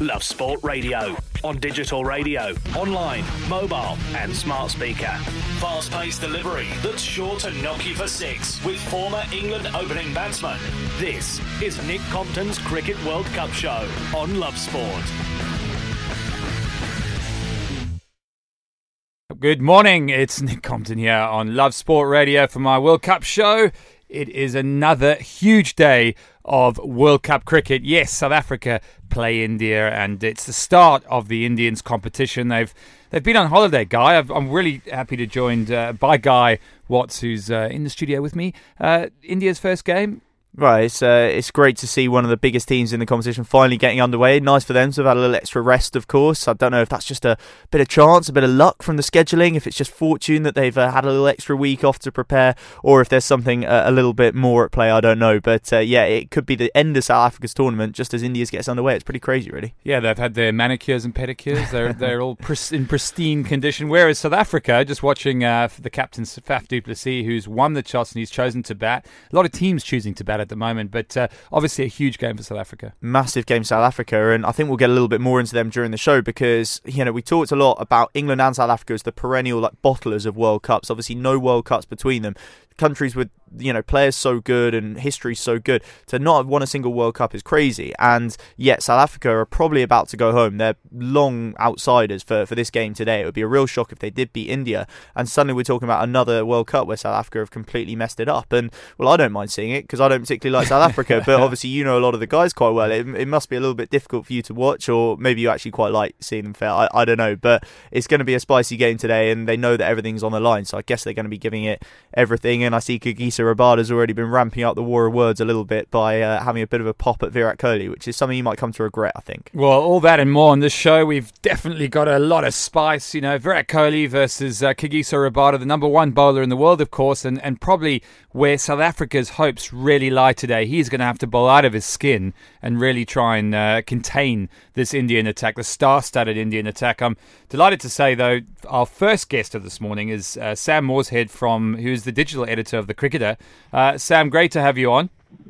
Love Sport Radio. On digital radio, online, mobile and smart speaker. Fast-paced delivery that's sure to knock you for six with former England opening batsman. This is Nick Compton's Cricket World Cup show on Love Sport. Good morning, it's Nick Compton here on Love Sport Radio for my World Cup show. It is another huge day of World Cup cricket. Yes, South Africa play India, and it's the start of the Indians' competition. They've been on holiday, Guy. I'm really happy to joined by Guy Watts, who's in the studio with me. India's first game. Right, it's great to see one of the biggest teams in the competition finally getting underway. Nice for them to have had a little extra rest, of course. I don't know if that's just a bit of chance, a bit of luck from the scheduling, if it's just fortune that they've had a little extra week off to prepare, or if there's something a little bit more at play, I don't know. But yeah, it could be the end of South Africa's tournament just as India's gets underway. It's pretty crazy, really. Yeah, they've had their manicures and pedicures. They're all in pristine condition. Whereas South Africa, just watching the captain, Faf du Plessis, who's won the toss and he's chosen to bat. A lot of teams choosing to bat at the moment, but obviously a huge game for South Africa. Massive game for South Africa, and I think we'll get a little bit more into them during the show because, you know, we talked a lot about England and South Africa as the perennial bottlers of World Cups. Obviously no World Cups between them. Countries with, you know, players so good and history so good, to not have won a single World Cup is crazy. And yet South Africa are probably about to go home. They're long outsiders for this game today. It would be a real shock if they did beat India, and suddenly we're talking about another World Cup where South Africa have completely messed it up. And well, I don't mind seeing it because I don't particularly like South Africa, but obviously you know a lot of the guys quite well. It must be a little bit difficult for you to watch, or maybe you actually quite like seeing them fail. I don't know, but it's going to be a spicy game today, and they know that everything's on the line, so I guess they're going to be giving it everything. And I see Kagiso Rabada's already been ramping up the war of words a little bit by having a bit of a pop at Virat Kohli, which is something you might come to regret, I think. Well, all that and more on this show. We've definitely got a lot of spice. You know, Virat Kohli versus Kagiso Rabada, the number one bowler in the world, of course, and probably where South Africa's hopes really lie today. He's going to have to bowl out of his skin and really try and contain this Indian attack, the star-studded Indian attack. I'm delighted to say, though, our first guest of this morning is Sam Morshead, who's the digital editor of The Cricketer. Sam, great to have you on.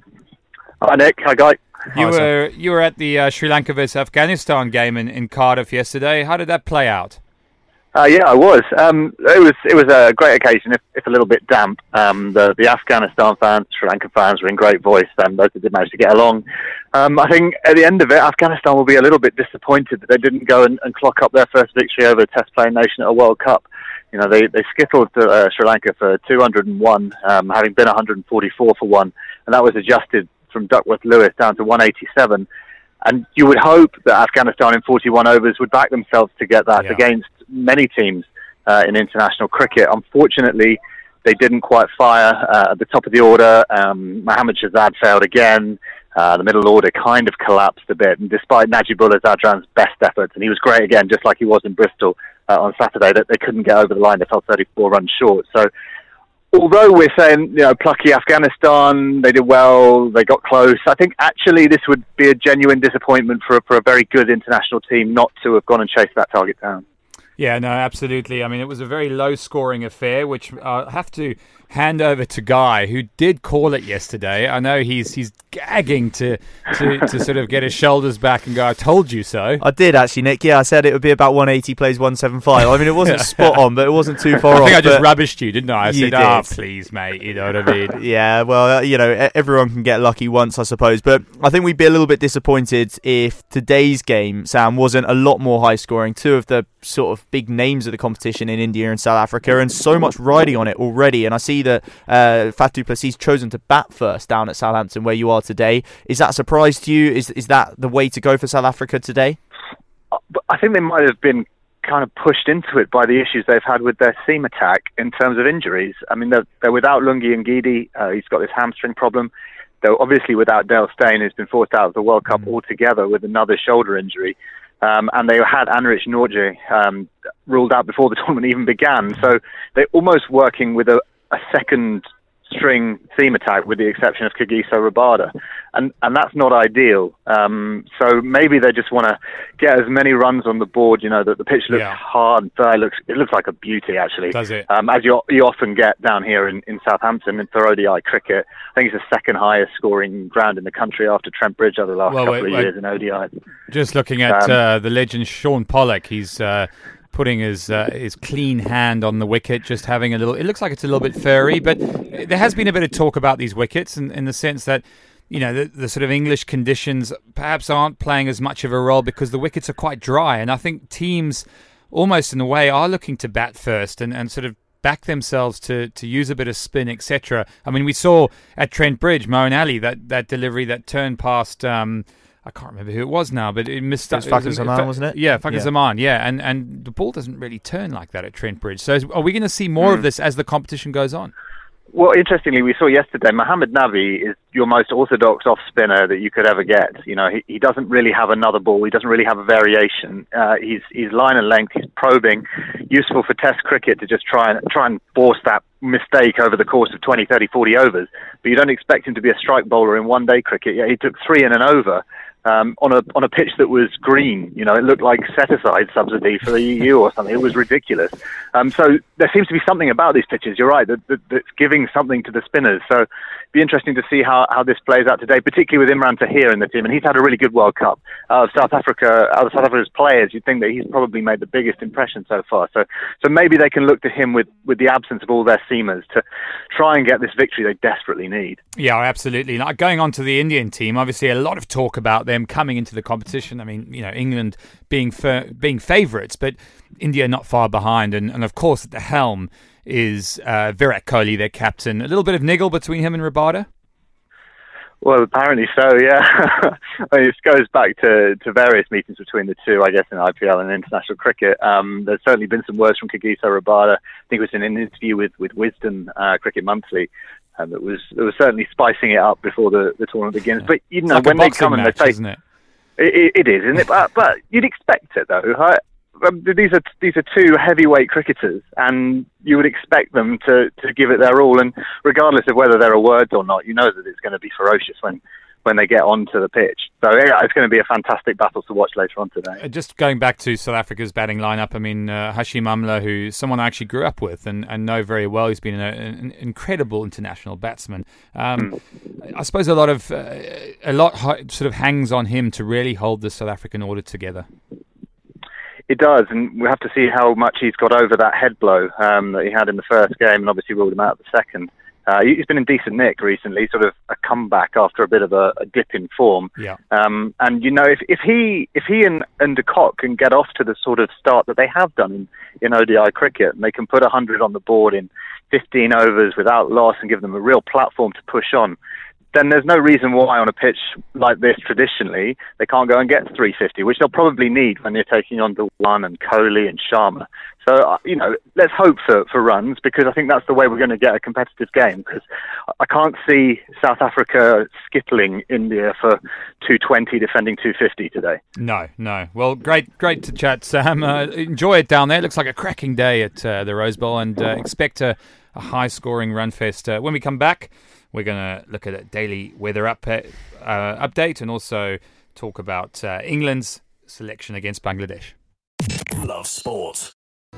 Hi, Nick. Hi, Guy. You were at the Sri Lanka versus Afghanistan game in Cardiff yesterday. How did that play out? Yeah, I was. It was a great occasion, if a little bit damp. The Afghanistan fans, Sri Lankan fans were in great voice, and those that did manage to get along. I think at the end of it, Afghanistan will be a little bit disappointed that they didn't go and clock up their first victory over a Test-playing nation at a World Cup. You know, they skittled to Sri Lanka for 201, having been 144 for one, and that was adjusted from Duckworth-Lewis down to 187. And you would hope that Afghanistan in 41 overs would back themselves to get that against many teams in international cricket. Unfortunately, they didn't quite fire at the top of the order. Mohammad Shahzad failed again. The middle order kind of collapsed a bit. And despite Najibullah Zadran's best efforts, and he was great again, just like he was in Bristol on Saturday, that they couldn't get over the line. They fell 34 runs short. So although we're saying, you know, plucky Afghanistan, they did well, they got close, I think actually this would be a genuine disappointment for a very good international team not to have gone and chased that target down. Yeah, no, absolutely. I mean, it was a very low-scoring affair, which I'll have to hand over to Guy, who did call it yesterday. I know he's gagging to sort of get his shoulders back and go, I told you so. I did, actually, Nick. Yeah, I said it would be about 180 plays 175. I mean, it wasn't spot on, but it wasn't too far off. I think I just rubbished you, didn't I? I said, please, mate, you know what I mean? Yeah, well, you know, everyone can get lucky once, I suppose. But I think we'd be a little bit disappointed if today's game, Sam, wasn't a lot more high-scoring. Two of the sort of big names of the competition in India and South Africa, and so much riding on it already. And I see that Faf du Plessis chosen to bat first down at Southampton, where you are today. Is that a surprise to you? Is that the way to go for South Africa today? I think they might have been kind of pushed into it by the issues they've had with their seam attack in terms of injuries. I mean, they're without Lungi Ngidi. He's got this hamstring problem. They're obviously without Dale Steyn, who's been forced out of the World Cup altogether with another shoulder injury. And they had Anrich Nortje ruled out before the tournament even began. So they're almost working with a second string seam attack, with the exception of Kagiso Rabada. and that's not ideal. So maybe they just want to get as many runs on the board. You know, that the pitch looks hard. It looks like a beauty, actually. Does it? As you often get down here in Southampton and for ODI cricket. I think it's the second highest scoring ground in the country after Trent Bridge over the last couple of years in ODI. Just looking at the legend Sean Pollock, he's putting his clean hand on the wicket, just having a little... It looks like it's a little bit furry, but there has been a bit of talk about these wickets in the sense that, you know, the sort of English conditions perhaps aren't playing as much of a role because the wickets are quite dry. And I think teams, almost in a way, are looking to bat first and sort of back themselves to use a bit of spin, etc. I mean, we saw at Trent Bridge, Moeen Ali, that delivery that turned past... I can't remember who it was now, but it missed... It was Fakhar Zaman, wasn't it? Yeah, Fakhar Zaman, yeah. And the ball doesn't really turn like that at Trent Bridge. So are we going to see more of this as the competition goes on? Well, interestingly, we saw yesterday, Mohammad Nabi is your most orthodox off-spinner that you could ever get. You know, he doesn't really have another ball. He doesn't really have a variation. He's line and length. He's probing. Useful for Test cricket to just try and force that mistake over the course of 20, 30, 40 overs. But you don't expect him to be a strike bowler in one-day cricket. Yeah, he took 3 in an over. On a pitch that was green. You know, it looked like set-aside subsidy for the EU or something. It was ridiculous. So there seems to be something about these pitches, you're right, that's giving something to the spinners. So it'd be interesting to see how this plays out today, particularly with Imran Tahir in the team. And he's had a really good World Cup. Out of South Africa's players, you'd think that he's probably made the biggest impression so far. So maybe they can look to him with the absence of all their seamers to try and get this victory they desperately need. Yeah, absolutely. Now, going on to the Indian team, obviously a lot of talk about them coming into the competition. I mean, you know, England being favourites, but India not far behind. And of course, at the helm is Virat Kohli, their captain. A little bit of niggle between him and Rabada? Well, apparently so, yeah. I mean, it goes back to various meetings between the two, I guess, in IPL and international cricket. There's certainly been some words from Kagiso Rabada. I think it was in an interview with Wisden Cricket Monthly. That was certainly spicing it up before the tournament begins. But you know, like when they come and match, they say isn't it? It is, isn't it? But you'd expect it though. These are two heavyweight cricketers, and you would expect them to give it their all. And regardless of whether there are words or not, you know that it's going to be ferocious when they get onto the pitch. So yeah, it's going to be a fantastic battle to watch later on today. Just going back to South Africa's batting lineup, I mean, Hashim Amla, who's someone I actually grew up with and know very well. He's been an incredible international batsman. I suppose a lot sort of hangs on him to really hold the South African order together. It does, and we have to see how much he's got over that head blow that he had in the first game, and obviously ruled him out the second. He's been in decent nick recently, sort of a comeback after a bit of a dip in form. Yeah. And you know, if he and de Kock can get off to the sort of start that they have done in ODI cricket, and they can put 100 on the board in 15 overs without loss and give them a real platform to push on, then there's no reason why on a pitch like this traditionally they can't go and get 350, which they'll probably need when they're taking on Dhawan and Kohli and Sharma. So, you know, let's hope for runs, because I think that's the way we're going to get a competitive game, because I can't see South Africa skittling India for 220 defending 250 today. No. Well, great to chat, Sam. Enjoy it down there. It looks like a cracking day at the Rose Bowl, and expect a high-scoring run fest. When we come back, we're going to look at a daily weather update and also talk about England's selection against Bangladesh. Love sport.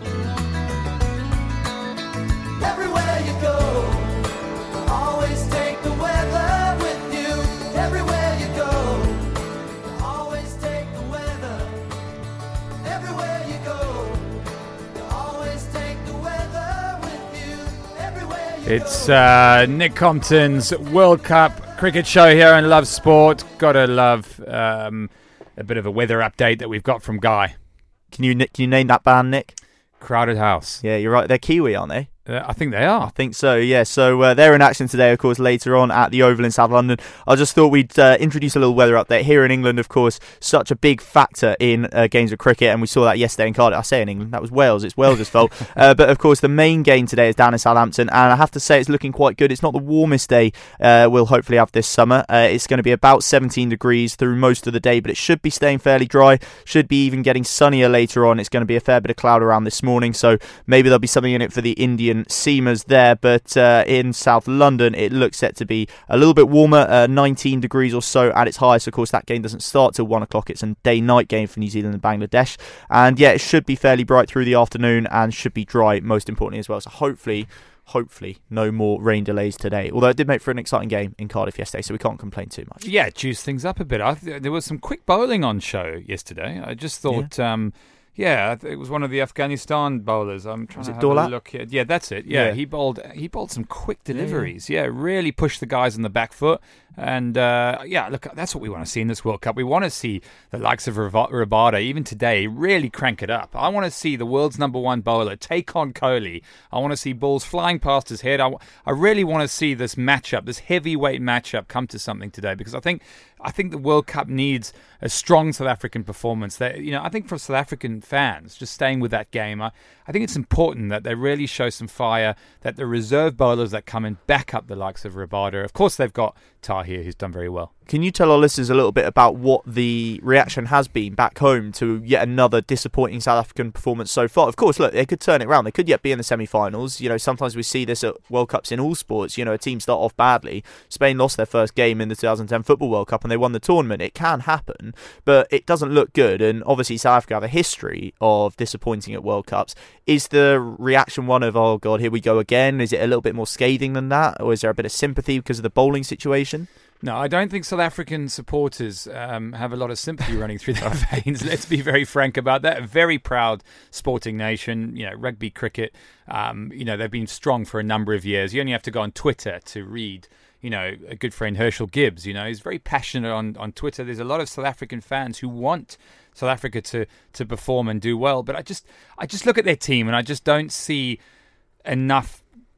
Everywhere you go, always take the weather with you. Everywhere you go, always take the weather. Everywhere you go, always take the weather with you. Everywhere you It's Nick Compton's World Cup cricket show here on Love Sport. Gotta love a bit of a weather update that we've got from Guy. Can you name that band, Nick? Crowded House. Yeah, you're right. They're Kiwi, aren't they? I think they are. I think so, yeah. So they're in action today, of course, later on at the Oval in South London. I just thought we'd introduce a little weather update. Here in England, of course, such a big factor in games of cricket, and we saw that yesterday in Cardiff. I say in England, that was Wales. It's Wales' fault. But, of course, the main game today is down in Southampton, and I have to say it's looking quite good. It's not the warmest day we'll hopefully have this summer. It's going to be about 17 degrees through most of the day, but it should be staying fairly dry. Should be even getting sunnier later on. It's going to be a fair bit of cloud around this morning, so maybe there'll be something in it for the Indian brilliant seamers there. But in South London, it looks set to be a little bit warmer, 19 degrees or so at its highest. Of course, that game doesn't start till 1 o'clock. It's a day-night game for New Zealand and Bangladesh. And yeah, it should be fairly bright through the afternoon and should be dry, most importantly, as well. So hopefully no more rain delays today. Although it did make for an exciting game in Cardiff yesterday, so we can't complain too much. Yeah, juice things up a bit. There was some quick bowling on show yesterday. I just thought... Yeah, it was one of the Afghanistan bowlers. I'm trying to have a look here. Yeah, that's it. Yeah, he bowled some quick deliveries. Yeah, really pushed the guys on the back foot. And look, that's what we want to see in this World Cup. We want to see the likes of Rabada, even today, really crank it up. I want to see the world's number one bowler take on Kohli. I want to see balls flying past his head. I really want to see this matchup, this heavyweight matchup, come to something today, because I think the World Cup needs a strong South African performance. I think for South African fans, just staying with that game, I think it's important that they really show some fire, that the reserve bowlers that come in back up the likes of Rabada. Of course, they've got Tahir, who's done very well. Can you tell our listeners a little bit about what the reaction has been back home to yet another disappointing South African performance so far? Of course, look, they could turn it around. They could yet be in the semi-finals. Sometimes we see this at World Cups in all sports. A team start off badly. Spain lost their first game in the 2010 Football World Cup and they won the tournament. It can happen, but it doesn't look good. And obviously South Africa have a history of disappointing at World Cups. Is the reaction one of, oh God, here we go again? Is it a little bit more scathing than that? Or is there a bit of sympathy because of the bowling situation? No, I don't think South African supporters have a lot of sympathy running through their veins. Let's be very frank about that. A very proud sporting nation, rugby, cricket, they've been strong for a number of years. You only have to go on Twitter to read, a good friend, Herschel Gibbs, he's very passionate on Twitter. There's a lot of South African fans who want South Africa to perform and do well. But I just look at their team and I just don't see enough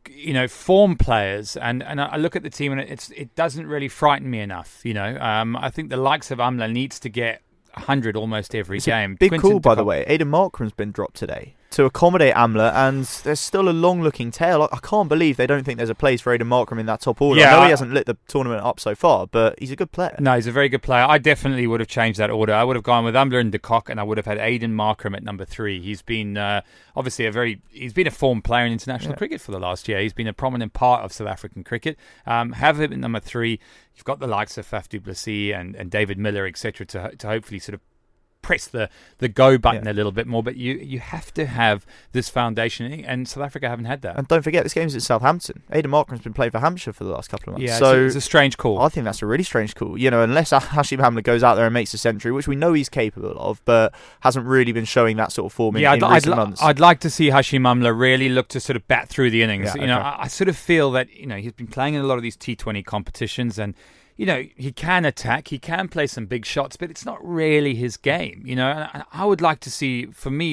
form players, and I look at the team and it doesn't really frighten me enough. I think the likes of Amla needs to get 100 almost every game. Big call, by the way. Aidan Markram's been dropped today to accommodate Amla, and there's still a long-looking tail. I can't believe they don't think there's a place for Aidan Markram in that top order. I know he hasn't lit the tournament up so far, but he's a good player. No, he's a very good player. I definitely would have changed that order. I would have gone with Amla and de Kock, and I would have had Aidan Markram at number 3. He's been obviously he's been a formed player in international cricket for the last year. He's been a prominent part of South African cricket. Have him at number 3. You've got the likes of Faf du Plessis and David Miller, etc., to hopefully sort of press the go button a little bit more, but you have to have this foundation, and South Africa haven't had that. And don't forget, this game's at Southampton. Aidan Markram's been playing for Hampshire for the last couple of months. Yeah, so it's a strange call. I think that's a really strange call. Unless Hashim Amla goes out there and makes a century, which we know he's capable of, but hasn't really been showing that sort of form in recent months. I'd like to see Hashim Amla really look to sort of bat through the innings. I sort of feel that he's been playing in a lot of these T20 competitions, and he can attack, he can play some big shots, but it's not really his game, And I would like to see, for me,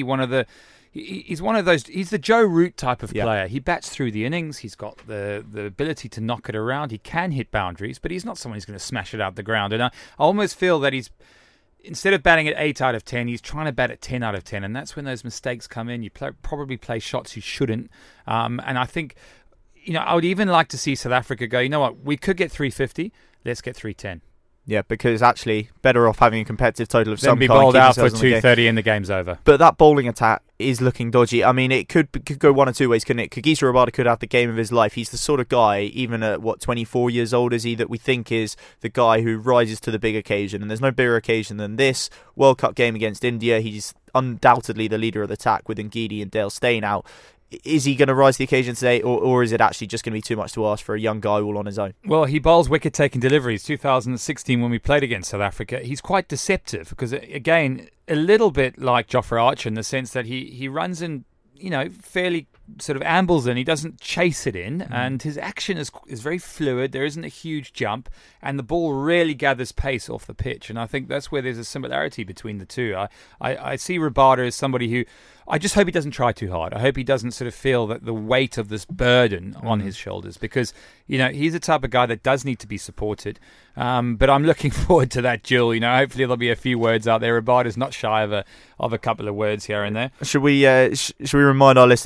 he's one of those, he's the Joe Root type of player. He bats through the innings, he's got the ability to knock it around, he can hit boundaries, but he's not someone who's going to smash it out the ground. And I almost feel that instead of batting at 8 out of 10, he's trying to bat at 10 out of 10, and that's when those mistakes come in. You probably play shots you shouldn't, and I think, I would even like to see South Africa go, you know what, we could get 350, let's get 310. Yeah, because actually better off having a competitive total of some kind. Then be bowled out for 230 and the game's over. But that bowling attack is looking dodgy. I mean, it could go one or two ways, couldn't it? Kagiso Rabada could have the game of his life. He's the sort of guy, even at 24 years old is he, that we think is the guy who rises to the big occasion. And there's no bigger occasion than this World Cup game against India. He's undoubtedly the leader of the attack with Ngidi and Dale Steyn out. Is he going to rise to the occasion today, or is it actually just going to be too much to ask for a young guy all on his own? Well, he bowls wicket-taking deliveries. 2016, when we played against South Africa, he's quite deceptive because, again, a little bit like Jofra Archer in the sense that he runs in, fairly sort of ambles in. He doesn't chase it in, and his action is very fluid. There isn't a huge jump, and the ball really gathers pace off the pitch. And I think that's where there's a similarity between the two. I see Rabada as somebody who, I just hope he doesn't try too hard. I hope he doesn't sort of feel that the weight of this burden on his shoulders, because he's the type of guy that does need to be supported. But I'm looking forward to that duel. Hopefully there'll be a few words out there. Rabada's not shy of a couple of words here and there. Should we remind our listeners what exactly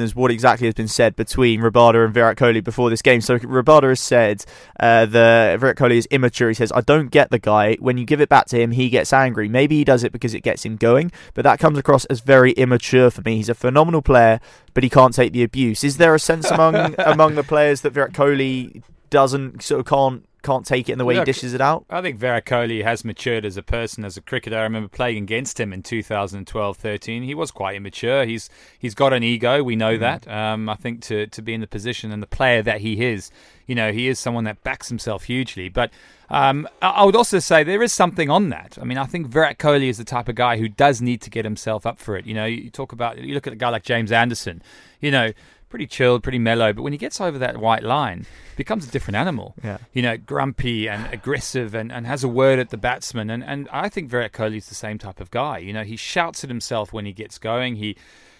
exactly has been said between Rabada and Virat Kohli before this game. So Rabada has said the Virat Kohli is immature. He says, I don't get the guy. When you give it back to him, he gets angry. Maybe he does it because it gets him going, but that comes across as very immature for me. He's a phenomenal player, but he can't take the abuse. Is there a sense among the players that Virat Kohli doesn't sort of can't take it in the way he dishes it out? I think Virat Kohli has matured as a person, as a cricketer. I remember playing against him in 2012-13. He was quite immature. He's got an ego. We know that. I think to be in the position and the player that he is, he is someone that backs himself hugely. But I would also say there is something on that. I mean, I think Virat Kohli is the type of guy who does need to get himself up for it. You look at a guy like James Anderson, pretty chilled, pretty mellow, but when he gets over that white line, becomes a different animal. Yeah. Grumpy and aggressive and has a word at the batsman. And I think Virat Kohli is the same type of guy. He shouts at himself when he gets going. He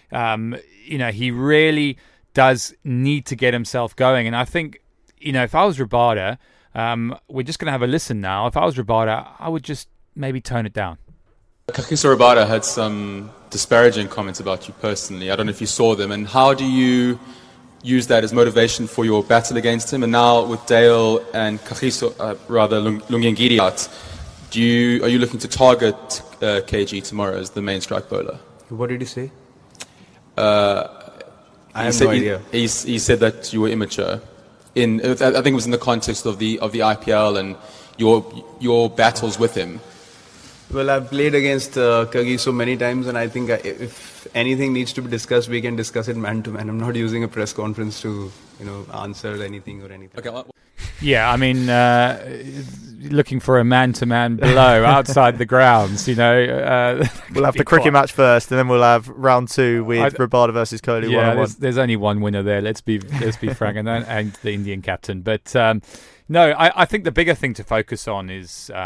really does need to get himself going. And I think, if I was Rabada, we're just going to have a listen now. If I was Rabada, I would just maybe tone it down. Kagiso Rabada had some disparaging comments about you personally. I don't know if you saw them, and how do you use that as motivation for your battle against him? And now with Dale and Kagiso, Lungiangiri out, are you looking to target KG tomorrow as the main strike bowler? What did he say? I have no idea. He said that you were immature. I think it was in the context of the IPL and your battles with him. Well, I've played against Kagiso many times, and I think if anything needs to be discussed, we can discuss it man to man. I'm not using a press conference to, answer anything or anything. Okay. Yeah, I mean, looking for a man-to-man below outside the grounds, we'll have the cricket match first, and then we'll have round 2 with Rabada versus Kohli. Yeah, there's only one winner there. Let's be frank, and the Indian captain. But no, I think the bigger thing to focus on is the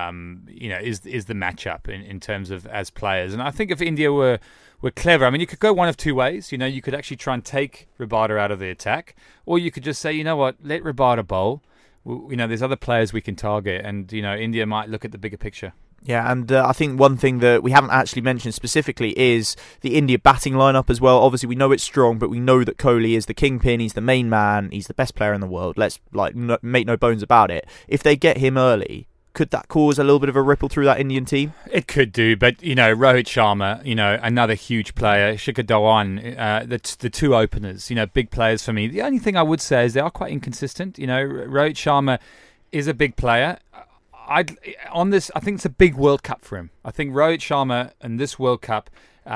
matchup in terms of as players. And I think if India were clever, I mean, you could go one of two ways. You could actually try and take Rabada out of the attack, or you could just say, you know what, let Rabada bowl. There's other players we can target, and India might look at the bigger picture. Yeah, and I think one thing that we haven't actually mentioned specifically is the India batting lineup as well. Obviously, we know it's strong, but we know that Kohli is the kingpin. He's the main man. He's the best player in the world. Let's make no bones about it. If they get him early, could that cause a little bit of a ripple through that Indian team? It could do, but Rohit Sharma, another huge player, Shikhar Dhawan, the two openers, big players for me. The only thing I would say is they are quite inconsistent. Rohit Sharma is a big player. I think it's a big World Cup for him. I think Rohit Sharma and this World Cup,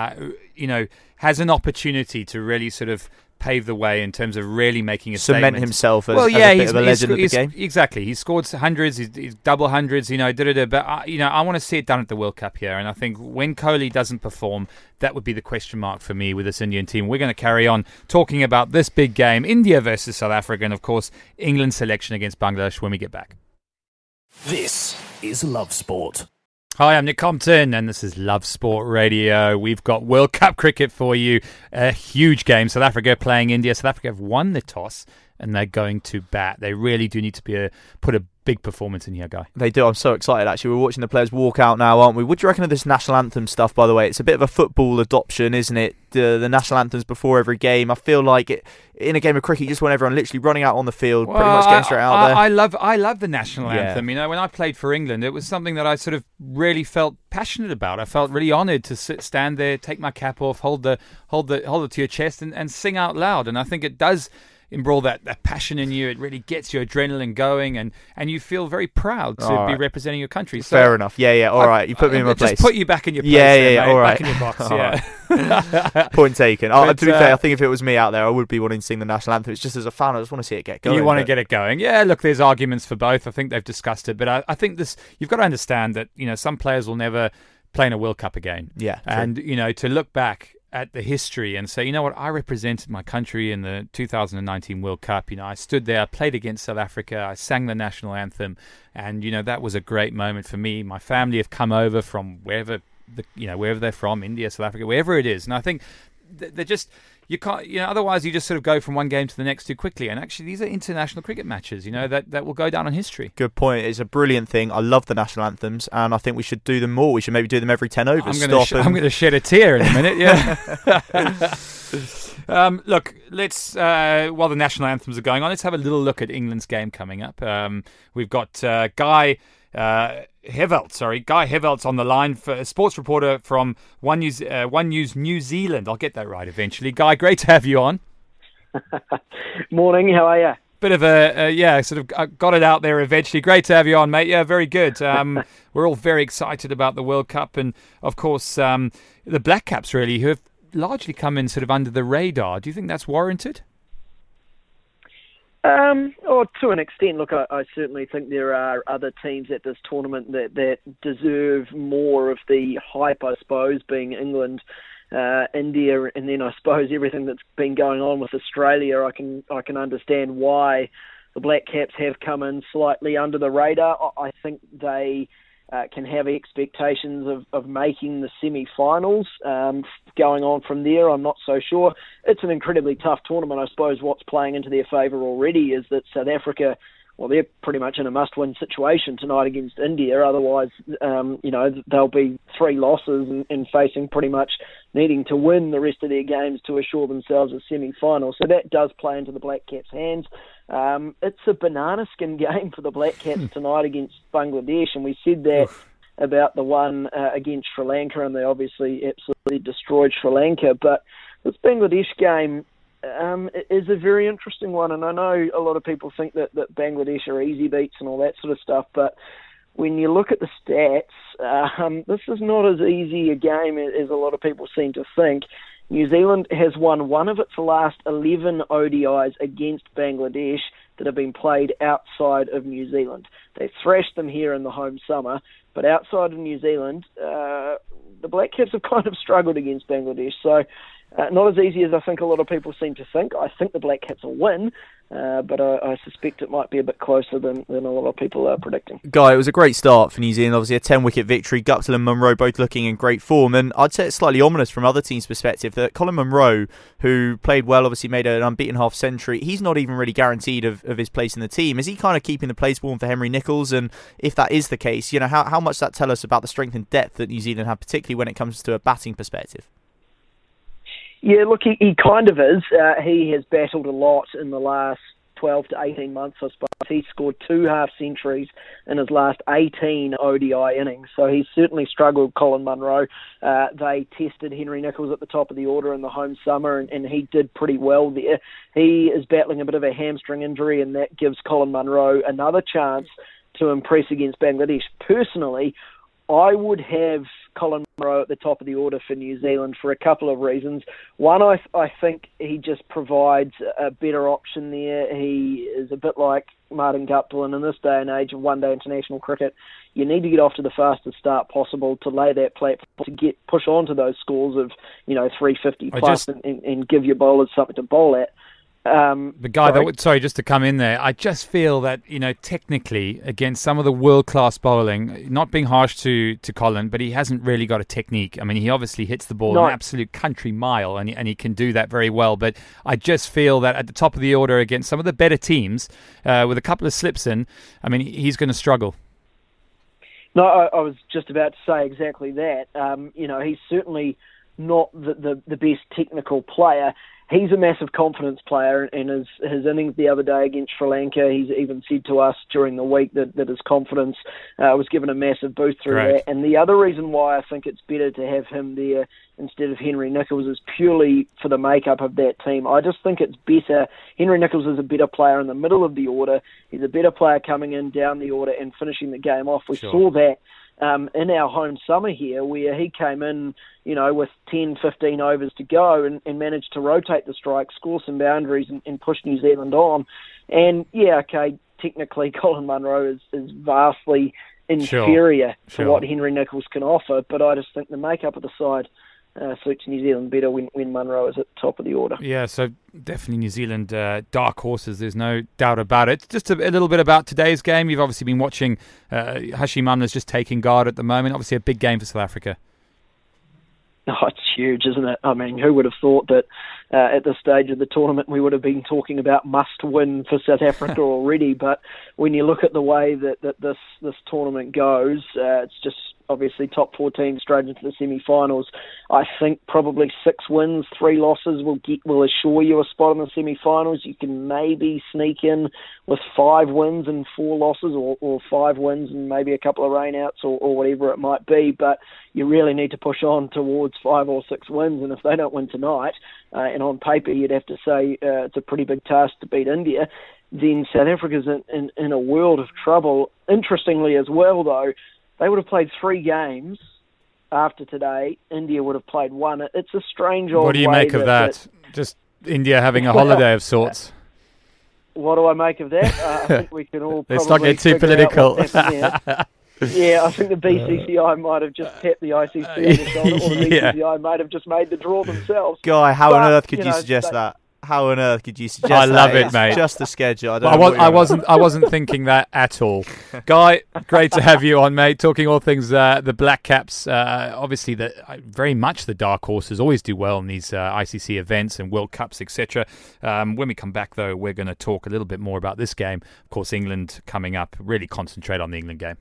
has an opportunity to really sort of pave the way in terms of really making a cement statement. Himself as a bit of a legend of the game. Exactly. He's scored hundreds, he's double hundreds, but I want to see it done at the World Cup here. And I think when Kohli doesn't perform, that would be the question mark for me with this Indian team. We're going to carry on talking about this big game, India versus South Africa, and of course, England's selection against Bangladesh when we get back. This is Love Sport. Hi, I'm Nick Compton, and this is Love Sport Radio. We've got World Cup cricket for you. A huge game. South Africa playing India. South Africa have won the toss, and they're going to bat. They really do need to put a big performance in here, Guy. They do. I'm so excited, actually. We're watching the players walk out now, aren't we? What do you reckon of this national anthem stuff, by the way? It's a bit of a football adoption, isn't it? The national anthems before every game. I feel like in a game of cricket, you just want everyone literally running out on the field, pretty much getting straight out there. I love the national anthem. When I played for England, it was something that I sort of really felt passionate about. I felt really honoured to stand there, take my cap off, hold it to your chest, and sing out loud. And I think it does embroil that passion in you. It really gets your adrenaline going, and you feel very proud to be representing your country. So fair enough. Yeah. All right. You put me in my place. Just put you back in your place. Yeah. All right. Back in your box. Yeah. Point taken. To be fair, I think if it was me out there, I would be wanting to sing the national anthem. It's just as a fan, I just want to see it get going. You want to get it going. Yeah, look, there's arguments for both. I think they've discussed it. But I think you've got to understand that, some players will never play in a World Cup again. Yeah. True. And, to look back at the history and say, you know what, I represented my country in the 2019 World Cup. I stood there, I played against South Africa, I sang the national anthem, and that was a great moment for me. My family have come over from wherever they're from, India, South Africa, wherever it is, and I think they're just, you can't, otherwise you just sort of go from one game to the next too quickly. And actually, these are international cricket matches, that will go down in history. Good point. It's a brilliant thing. I love the national anthems, and I think we should do them more. We should maybe do them every 10 overs. I'm going to shed a tear in a minute. Yeah. Look, let's while the national anthems are going on, let's have a little look at England's game coming up. We've got Guy Hevelts on the line, for a sports reporter from One News New Zealand. I'll get that right eventually. Guy, great to have you on. Morning, how are you? Bit of got it out there eventually. Great to have you on, mate. Yeah, very good. We're all very excited about the World Cup, and of course the Black Caps really, who have largely come in sort of under the radar. Do you think that's warranted? To an extent. Look, I certainly think there are other teams at this tournament that deserve more of the hype, I suppose, being England, India, and then I suppose everything that's been going on with Australia. I can understand why the Black Caps have come in slightly under the radar. I think they can have expectations of making the semi-finals. Going on from there, I'm not so sure. It's an incredibly tough tournament. I suppose what's playing into their favour already is that South Africa, well, they're pretty much in a must-win situation tonight against India. Otherwise, they'll be 3 losses and facing pretty much needing to win the rest of their games to assure themselves a semi-final. So that does play into the Black Caps' hands. It's a banana skin game for the Black Caps tonight against Bangladesh, and we said that about the one against Sri Lanka, and they obviously absolutely destroyed Sri Lanka. But this Bangladesh game is a very interesting one, and I know a lot of people think that Bangladesh are easy beats and all that sort of stuff, but when you look at the stats, this is not as easy a game as a lot of people seem to think. New Zealand has won one of its last 11 ODIs against Bangladesh that have been played outside of New Zealand. They thrashed them here in the home summer, but outside of New Zealand, the Black Caps have kind of struggled against Bangladesh. So not as easy as I think a lot of people seem to think. I think the Black Caps will win, but I suspect it might be a bit closer than a lot of people are predicting. Guy, it was a great start for New Zealand. Obviously a 10-wicket victory. Guptill and Munro both looking in great form, and I'd say it's slightly ominous from other teams' perspective that Colin Munro, who played well, obviously made an unbeaten half-century, he's not even really guaranteed of his place in the team. Is he kind of keeping the place warm for Henry Nicholls? And if that is the case, how much does that tell us about the strength and depth that New Zealand have, particularly when it comes to a batting perspective? Yeah, look, he kind of is. He has battled a lot in the last 12 to 18 months, I suppose. He scored 2 half-centuries in his last 18 ODI innings, so he's certainly struggled, Colin Munro. They tested Henry Nicholls at the top of the order in the home summer, and he did pretty well there. He is battling a bit of a hamstring injury, and that gives Colin Munro another chance to impress against Bangladesh. Personally, I would have Colin Munro at the top of the order for New Zealand for a couple of reasons. One, I think he just provides a better option there. He is a bit like Martin Guptill, and in this day and age of one-day international cricket, you need to get off to the fastest start possible to lay that platform to push on to those scores of 350 plus and give your bowlers something to bowl at. The guy sorry, just to come in there, I just feel that, technically, against some of the world-class bowling, not being harsh to Colin, but he hasn't really got a technique. I mean, he obviously hits the ball an absolute country mile, and he can do that very well. But I just feel that at the top of the order against some of the better teams, with a couple of slips in, I mean, he's going to struggle. No, I was just about to say exactly that. He's certainly not the best technical player. He's a massive confidence player, and his innings the other day against Sri Lanka, he's even said to us during the week that his confidence was given a massive boost through that. And the other reason why I think it's better to have him there instead of Henry Nicholls is purely for the makeup of that team. I just think it's better. Henry Nicholls is a better player in the middle of the order. He's a better player coming in down the order and finishing the game off. We saw that in our home summer here, where he came in, with 10, 15 overs to go and managed to rotate the strike, score some boundaries and push New Zealand on. And, technically Colin Munro is vastly inferior to what Henry Nicholls can offer, but I just think the makeup of the side suits New Zealand better when Munro is at the top of the order. Yeah, so definitely New Zealand dark horses, there's no doubt about it. Just a little bit about today's game. You've obviously been watching Hashim Amla's just taking guard at the moment. Obviously a big game for South Africa. Oh, it's huge, isn't it? I mean, who would have thought that at this stage of the tournament we would have been talking about must-win for South Africa already? But when you look at the way that this tournament goes, it's just obviously top 4 teams straight into the semi-finals. I think probably 6 wins, 3 losses will assure you a spot in the semi-finals. You can maybe sneak in with 5 wins and 4 losses, or 5 wins and maybe a couple of rainouts, or whatever it might be. But you really need to push on towards 5 or 6 wins, and if they don't win tonight, and on paper you'd have to say it's a pretty big task to beat India, then South Africa's in a world of trouble. Interestingly as well, though, they would have played 3 games after today. India would have played 1. It's a strange old way. What do you make of that? Just India having a holiday of sorts. What do I make of that? I think we can all Let's probably not get too political. Yeah, I think the BCCI might have just tapped the ICC on the shoulder, or the BCCI might have just made the draw themselves. Guy, how on earth could you suggest that? How on earth could you suggest that? I love it, mate. Just the schedule. I wasn't thinking that at all. Guy, great to have you on, mate. Talking all things the Black Caps. Obviously, very much the dark horses always do well in these ICC events and World Cups, etc. When we come back, though, we're going to talk a little bit more about this game. Of course, England coming up. Really concentrate on the England game.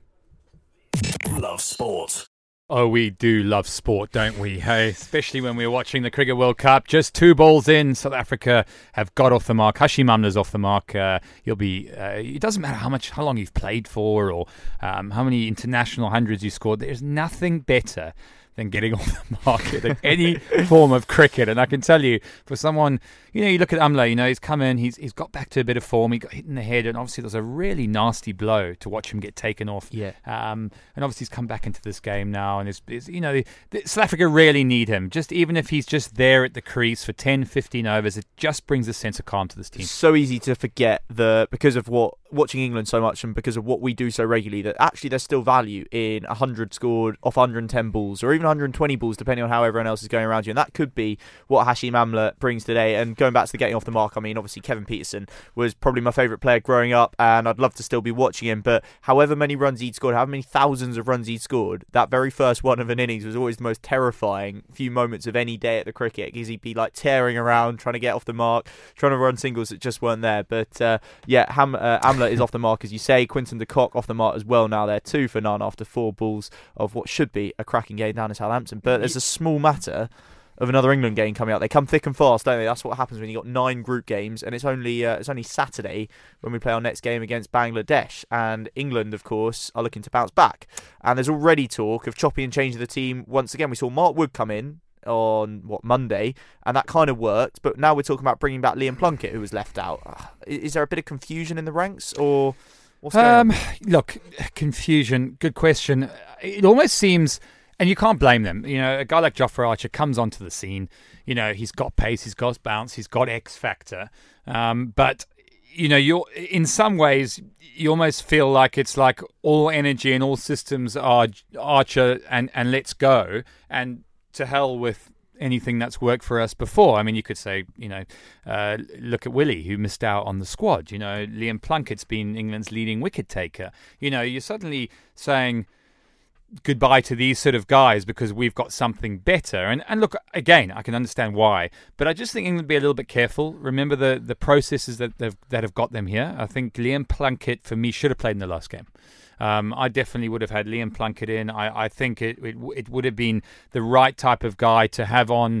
Love sport. Oh, we do love sport, don't we? Hey, especially when we're watching the Cricket World Cup. Just 2 balls in, South Africa have got off the mark. Hashim Amla's off the mark. He'll be. It doesn't matter how long you've played for, or how many international hundreds you scored. There's nothing better than getting off the market in any form of cricket. And I can tell you, for someone, you look at Amla, he's come in, he's got back to a bit of form, he got hit in the head, and obviously there's a really nasty blow to watch him get taken off. Yeah. And obviously he's come back into this game now, and South Africa really need him. Just even if he's just there at the crease for 10, 15 overs, it just brings a sense of calm to this team. It's so easy to forget because of watching England so much and because of what we do so regularly, that actually there's still value in 100 scored off 110 balls, or even 120 balls, depending on how everyone else is going around you. And that could be what Hashim Amla brings today. And going back to the getting off the mark, I mean, obviously Kevin Peterson was probably my favourite player growing up, and I'd love to still be watching him. But however many runs he'd scored, however many thousands of runs he'd scored, that very first one of an innings was always the most terrifying few moments of any day at the cricket, because he'd be like tearing around, trying to get off the mark, trying to run singles that just weren't there. But Amla is off the mark, as you say. Quinton de Kock off the mark as well now. They're 2 for none after 4 balls of what should be a cracking game down in Southampton. But there's a small matter of another England game coming out. They come thick and fast, don't they? That's what happens when you've got 9 group games, and it's only Saturday when we play our next game against Bangladesh. And England, of course, are looking to bounce back. And there's already talk of chopping and changing the team once again. We saw Mark Wood come in on Monday, and that kind of worked, but now we're talking about bringing back Liam Plunkett, who was left out. Is there a bit of confusion in the ranks, or what's going on? Look, confusion, good question. It almost seems, and you can't blame them, a guy like Jofra Archer comes onto the scene, he's got pace, he's got bounce, he's got X factor, but you're in some ways you almost feel like it's like all energy and all systems are Archer and let's go, and to hell with anything that's worked for us before. I mean, you could say, look at Willie, who missed out on the squad. Liam Plunkett's been England's leading wicket taker. You're suddenly saying goodbye to these sort of guys because we've got something better. And look, again, I can understand why, but I just think England be a little bit careful. Remember the processes that have got them here. I think Liam Plunkett, for me, should have played in the last game. I definitely would have had Liam Plunkett in. I think it would have been the right type of guy to have on,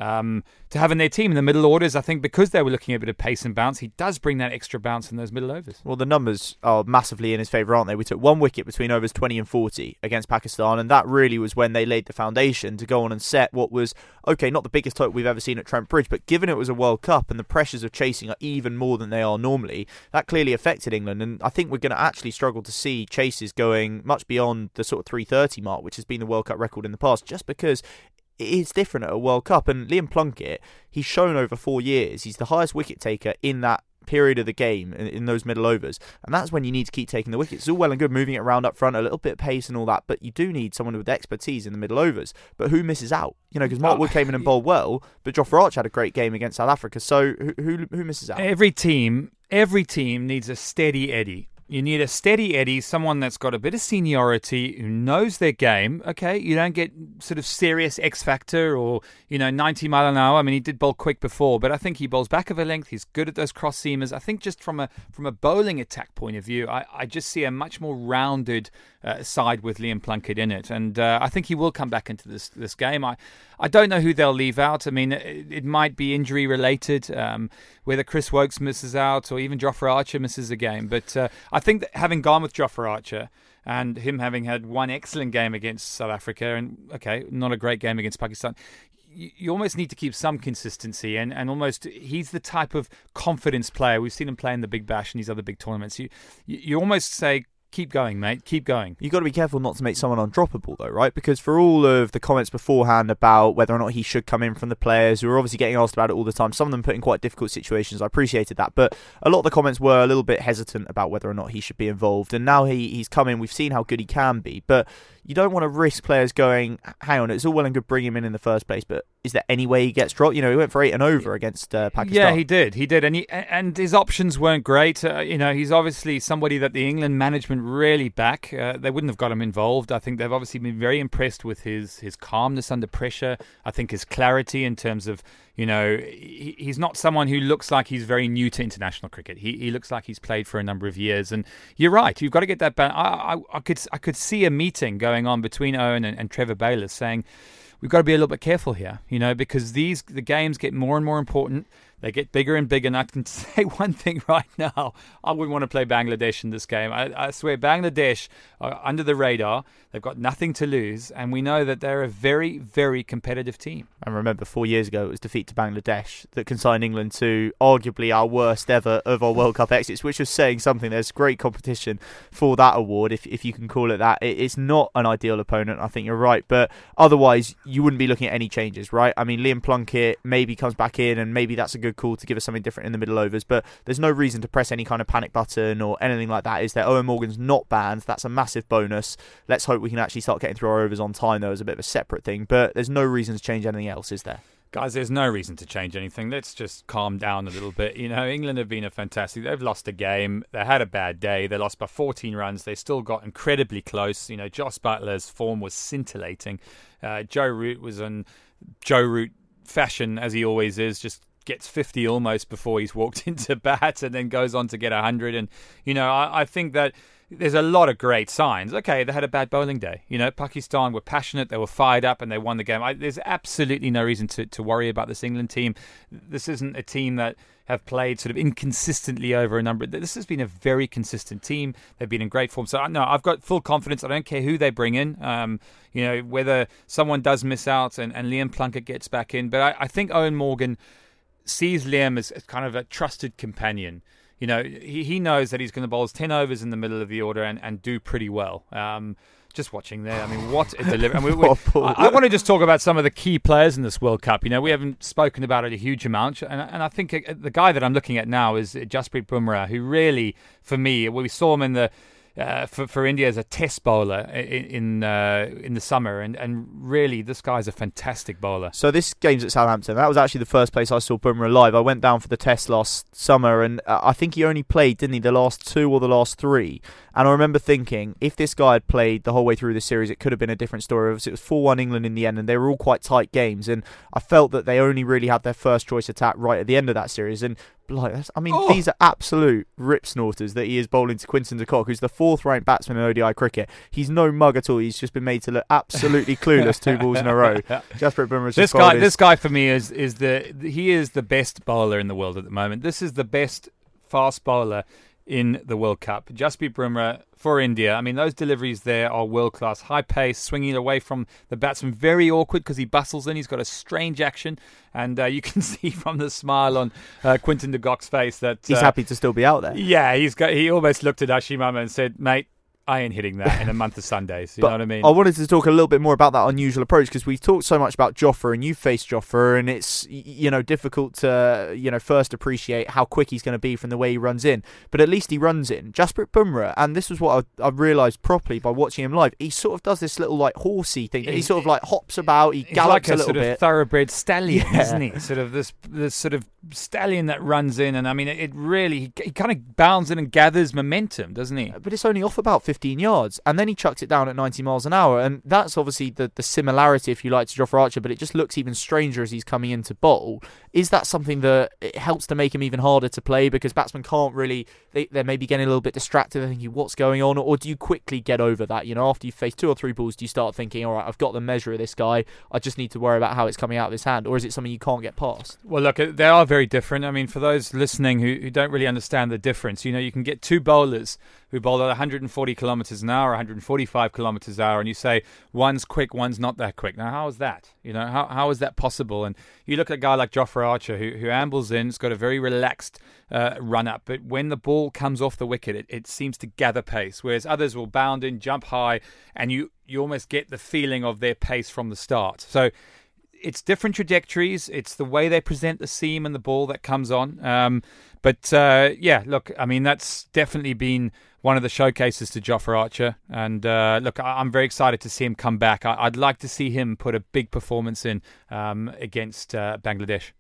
to have in their team in the middle orders. I think because they were looking at a bit of pace and bounce, he does bring that extra bounce in those middle overs. Well, the numbers are massively in his favour, aren't they? We took 1 wicket between overs 20 and 40 against Pakistan, and that really was when they laid the foundation to go on and set what was, not the biggest total we've ever seen at Trent Bridge, but given it was a World Cup and the pressures of chasing are even more than they are normally, that clearly affected England. And I think we're going to actually struggle to see chases going much beyond the sort of 330 mark, which has been the World Cup record in the past, just because it is different at a World Cup. And Liam Plunkett, he's shown over 4 years, he's the highest wicket taker in that period of the game, in those middle overs, and that's when you need to keep taking the wickets. It's all well and good moving it around up front, a little bit of pace and all that, but you do need someone with expertise in the middle overs. But who misses out? Because Mark Wood came in and bowled well, but Jofra Archer had a great game against South Africa, so who misses out? Every team needs a steady Eddie. You need a steady Eddie, someone that's got a bit of seniority, who knows their game. Okay, you don't get sort of serious X factor or 90 mile an hour. I mean, he did bowl quick before, but I think he bowls back of a length. He's good at those cross seamers. I think just from a bowling attack point of view, I just see a much more rounded side with Liam Plunkett in it, and I think he will come back into this game. I don't know who they'll leave out. I mean, it might be injury related, whether Chris Wokes misses out or even Jofra Archer misses a game. But I think that having gone with Jofra Archer and him having had one excellent game against South Africa and, okay, not a great game against Pakistan, you almost need to keep some consistency and almost he's the type of confidence player. We've seen him play in the Big Bash and these other big tournaments. You almost say, keep going, mate. Keep going. You've got to be careful not to make someone undroppable, though, right? Because for all of the comments beforehand about whether or not he should come in from the players, who are obviously getting asked about it all the time, some of them put in quite difficult situations. I appreciated that. But a lot of the comments were a little bit hesitant about whether or not he should be involved. And now he's come in. We've seen how good he can be. But you don't want to risk players going, hang on, it's all well and good bringing him in the first place, but is there any way he gets dropped? He went for 8 and over against Pakistan. Yeah, he did, and his options weren't great. He's obviously somebody that the England management really back. They wouldn't have got him involved. I think they've obviously been very impressed with his calmness under pressure. I think his clarity in terms of, he's not someone who looks like he's very new to international cricket. He looks like he's played for a number of years. And you're right, you've got to get that back. I could see a meeting going on between Owen and Trevor Bayliss saying, we've got to be a little bit careful here, because the games get more and more important. They get bigger and bigger. And I can say one thing right now. I wouldn't want to play Bangladesh in this game. I swear Bangladesh are under the radar. They've got nothing to lose. And we know that they're a very, very competitive team. And remember, 4 years ago, it was defeat to Bangladesh that consigned England to arguably our worst ever of our World Cup exits, which was saying something. There's great competition for that award, if you can call it that. It's not an ideal opponent. I think you're right. But otherwise, you wouldn't be looking at any changes, right? I mean, Liam Plunkett maybe comes back in and maybe that's a good call to give us something different in the middle overs, but there's no reason to press any kind of panic button or anything like that. Is there? Owen Morgan's not banned. That's a massive bonus. Let's hope we can actually start getting through our overs on time, though, as a bit of a separate thing, but there's no reason to change anything else, is there? Guys, there's no reason to change anything. Let's just calm down a little bit. England have been they've lost a game. They had a bad day. They lost by 14 runs. They still got incredibly close. Jos Buttler's form was scintillating. Joe Root was in Joe Root fashion, as he always is, just gets 50 almost before he's walked into bat and then goes on to get 100. And, I think that there's a lot of great signs. Okay, they had a bad bowling day. Pakistan were passionate, they were fired up, and they won the game. There's absolutely no reason to worry about this England team. This isn't a team that have played sort of inconsistently over a number. This has been a very consistent team. They've been in great form. So, no, I've got full confidence. I don't care who they bring in, whether someone does miss out and Liam Plunkett gets back in. But I think Owen Morgan sees Liam as kind of a trusted companion. He knows that he's going to bowl 10 overs in the middle of the order and do pretty well. Just watching there, I mean, what a delivery. I want to just talk about some of the key players in this World Cup. We haven't spoken about it a huge amount. And I think the guy that I'm looking at now is Jasprit Bumrah, who really, for me, we saw him in the for India as a test bowler in the summer, and really this guy's a fantastic bowler. So this game's at Southampton. That was actually the first place I saw Bumrah live. I went down for the test last summer, and I think he only played, didn't he, the last 2 or the last 3. And I remember thinking, if this guy had played the whole way through the series, it could have been a different story. It was 4-1 England in the end, and they were all quite tight games. And I felt that they only really had their first choice attack right at the end of that series. And these are absolute rip snorters that he is bowling to Quinton de Kock, who's the 4th ranked batsman in ODI cricket. He's no mug at all. He's just been made to look absolutely clueless 2 balls in a row. Jasprit Bumrah. This guy for me is the best bowler in the world at the moment. This is the best fast bowler in the World Cup. Jasprit Bumrah for India. I mean, those deliveries there are world-class. High pace, swinging away from the batsman. Very awkward because he bustles in. He's got a strange action. And you can see from the smile on Quinton de Kock's face that... he's happy to still be out there. Yeah, he almost looked at Hashim Amla and said, mate, I ain't hitting that in a month of Sundays. You know what I mean? I wanted to talk a little bit more about that unusual approach, because we've talked so much about Jofra, and you've faced Jofra, and it's, difficult to, first appreciate how quick he's going to be from the way he runs in. But at least he runs in. Jasprit Bumrah, and this was what I realised properly by watching him live, he sort of does this little like horsey thing. He sort of like hops about, he gallops like a little sort bit. Of thoroughbred stallion, isn't he? Sort of this sort of stallion that runs in, and I mean, it really, he kind of bounds in and gathers momentum, doesn't he? But it's only off about 15 yards, and then he chucks it down at 90 miles an hour, and that's obviously the similarity, if you like, to Jofra Archer, but it just looks even stranger as he's coming into bowl. Is that something that it helps to make him even harder to play, because batsmen can't really, they're maybe getting a little bit distracted, they're thinking, what's going on, or do you quickly get over that? After you face 2 or 3 balls, do you start thinking, all right, I've got the measure of this guy, I just need to worry about how it's coming out of his hand, or is it something you can't get past? Well, look, they are very different. I mean, for those listening who don't really understand the difference, you can get 2 bowlers who bowl at 140 kilometres an hour, 145 kilometres an hour, and you say one's quick, one's not that quick. Now, how is that? How is that possible? And you look at a guy like Jofra Archer who ambles in, has got a very relaxed run up, but when the ball comes off the wicket, it seems to gather pace, whereas others will bound in, jump high, and you almost get the feeling of their pace from the start. So it's different trajectories. It's the way they present the seam and the ball that comes on. But look, I mean, that's definitely been one of the showcases to Jofra Archer. And look, I'm very excited to see him come back. I'd like to see him put a big performance in against Bangladesh.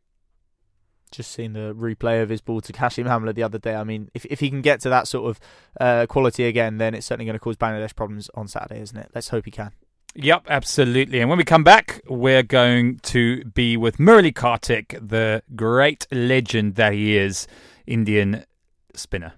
Just seen the replay of his ball to Hashim Amla the other day. I mean, if he can get to that sort of quality again, then it's certainly going to cause Bangladesh problems on Saturday, isn't it? Let's hope he can. Yep, absolutely. And when we come back, we're going to be with Murali Kartik, the great legend that he is, Indian spinner.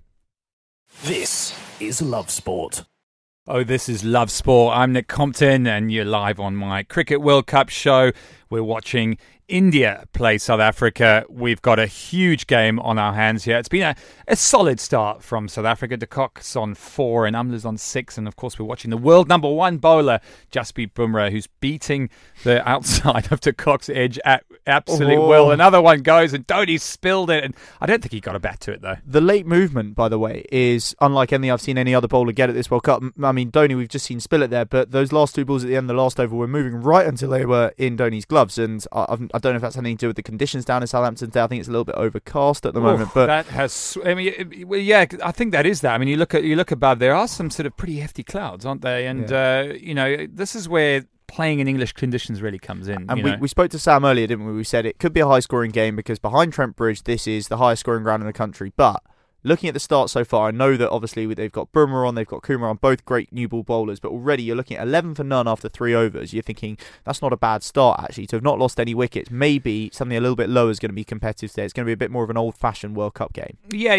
This is Love Sport. Oh, this is Love Sport. I'm Nick Compton, and you're live on my Cricket World Cup show. We're watching India play South Africa. We've got a huge game on our hands here. It's been a solid start from South Africa. De Kock's on 4 and Amla's on 6. And, of course, we're watching the world number 1 bowler, Jasprit Bumrah, who's beating the outside of De Kock's edge at absolute will. Another one goes, and Dhoni spilled it. And I don't think he got a bat to it, though. The late movement, by the way, is unlike anything I've seen any other bowler get at this World Cup. I mean, Dhoni, we've just seen spill it there, but those last 2 balls at the end of the last over were moving right until they were in Dhoni's gloves. And I don't know if that's anything to do with the conditions down in Southampton today. I think it's a little bit overcast at the moment. But that has, I mean, yeah, I think that is that. I mean, you look above, there are some sort of pretty hefty clouds, aren't they? And this is where playing in English conditions really comes in. And we spoke to Sam earlier, didn't we? We said it could be a high-scoring game because behind Trent Bridge, this is the highest-scoring ground in the country. But looking at the start so far, I know that obviously they've got Bumrah on, they've got Kumar on, both great new ball bowlers, but already you're looking at 11 for none after 3 overs. You're thinking, that's not a bad start, actually. To have not lost any wickets, maybe something a little bit lower is going to be competitive today. It's going to be a bit more of an old-fashioned World Cup game. Yeah,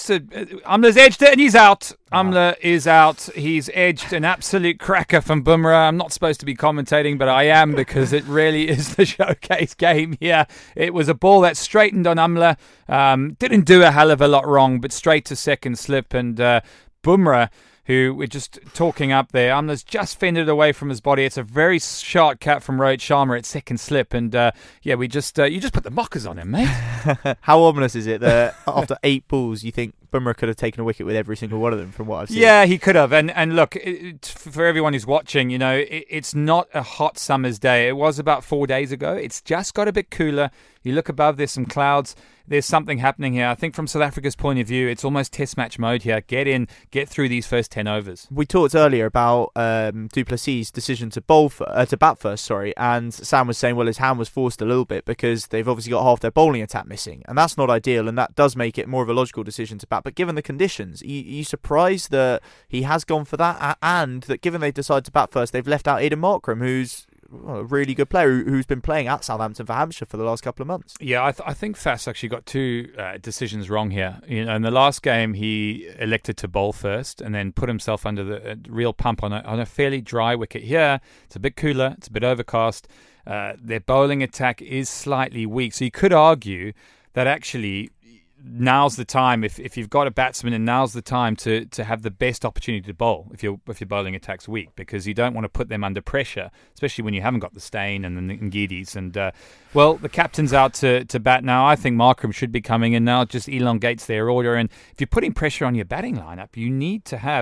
Amla's edged it and he's out. Amla is out. He's edged an absolute cracker from Bumrah. I'm not supposed to be commentating, but I am because it really is the showcase game here. It was a ball that straightened on Amla. Didn't do a hell of a lot wrong, but straight to second slip. And Bumrah, who we're just talking up there, Amla's just fended away from his body. It's a very sharp cut from Rohit Sharma at second slip. And you just put the mockers on him, mate. How ominous is it that after 8 balls, you think Bumrah could have taken a wicket with every single one of them from what I've seen? Yeah, he could have. And look, for everyone who's watching, it's not a hot summer's day. It was about 4 days ago. It's just got a bit cooler. You look above, there's some clouds. There's something happening here. I think from South Africa's point of view, it's almost test match mode here. Get in, get through these first 10 overs. We talked earlier about du Plessis' decision to bat first, and Sam was saying, well, his hand was forced a little bit because they've obviously got half their bowling attack missing, and that's not ideal, and that does make it more of a logical decision to bat. But given the conditions, are you surprised that he has gone for that, and that given they decided to bat first, they've left out Aiden Markram, who's a really good player who's been playing at Southampton for Hampshire for the last couple of months? Yeah, I think Fass actually got 2 decisions wrong here. In the last game, he elected to bowl first and then put himself under the real pump on a fairly dry wicket. Here, it's a bit cooler, it's a bit overcast. Their bowling attack is slightly weak, so you could argue that actually now's the time, if you've got a batsman, and now's the time to have the best opportunity to bowl if your bowling attack's weak, because you don't want to put them under pressure, especially when you haven't got the Steyn and the Ngidis. And the captain's out to bat now. I think Markram should be coming in now. It just elongates their order, and if you're putting pressure on your batting lineup, you need to have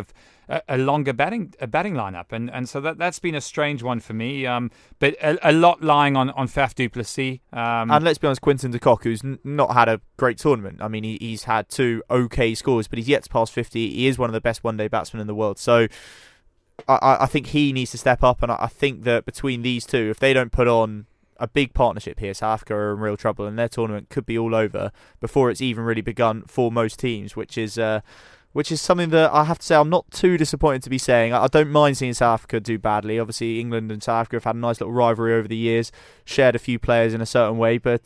a longer batting lineup, and so that's been a strange one for me. But a lot lying on Faf du Plessis. And let's be honest, Quinton de Kock, who's not had a great tournament. I mean, he's had 2 okay scores, but he's yet to pass 50. He is one of the best one-day batsmen in the world. So I think he needs to step up, and I think that between these two, if they don't put on a big partnership here, South Africa are in real trouble, and their tournament could be all over before it's even really begun for most teams, which is something that I have to say I'm not too disappointed to be saying. I don't mind seeing South Africa do badly. Obviously, England and South Africa have had a nice little rivalry over the years, shared a few players in a certain way, but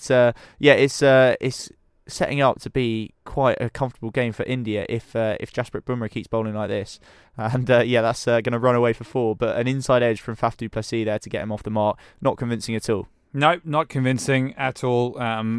it's setting up to be quite a comfortable game for India if Jasprit Bumrah keeps bowling like this. And that's going to run away for 4, but an inside edge from Faf du Plessis there to get him off the mark. Not convincing at all. No, not convincing at all.